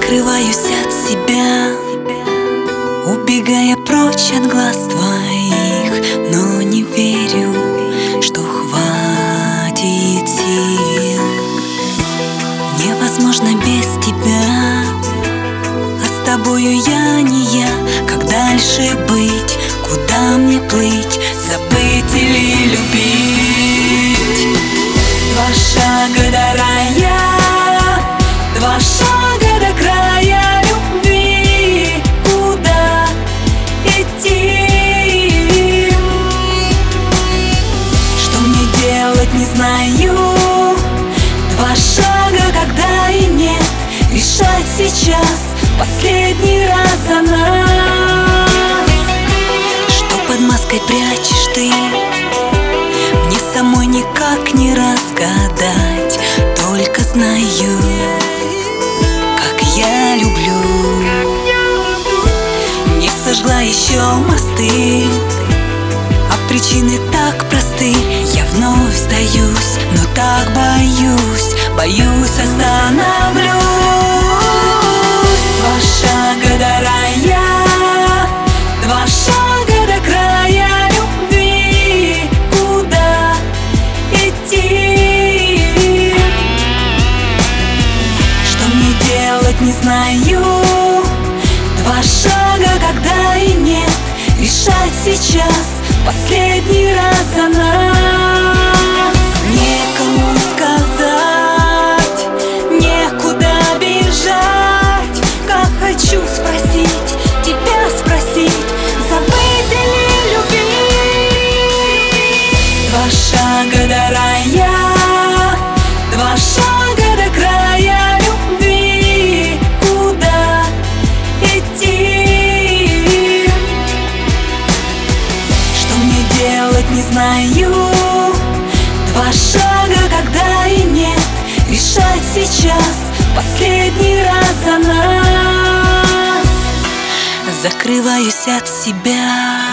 Закрываюсь от себя, убегая прочь от глаз твоих, но не верю, что хватит сил. Невозможно без тебя, а с тобою я не я. Как дальше быть, куда мне плыть, забыть или любить? Два шага до рая, два шага до края любви. Куда идти? Что мне делать, не знаю. Два шага, когда и нет. Решать сейчас, последний раз за нас. Что под маской прячешь ты? Мне самой никак не разгадать. Только знаю, как я люблю. Не сожгла еще мосты, а причины так просты. Я вновь сдаюсь, но так боюсь, боюсь остановлюсь. Два шага до рая, два шага до края любви. Куда идти? Что мне делать, не знаю. Два шага, когда и нет. Решать сейчас, последний раз за нас. Некому сказать, некуда бежать. Как хочу спросить, тебя спросить, забыть или любить? Два шага до рая, два шага до края любви. Куда идти? Что мне делать, не знаю. Два шага, когда и нет. Решать сейчас, последний раз за нас. Закрываюсь от себя,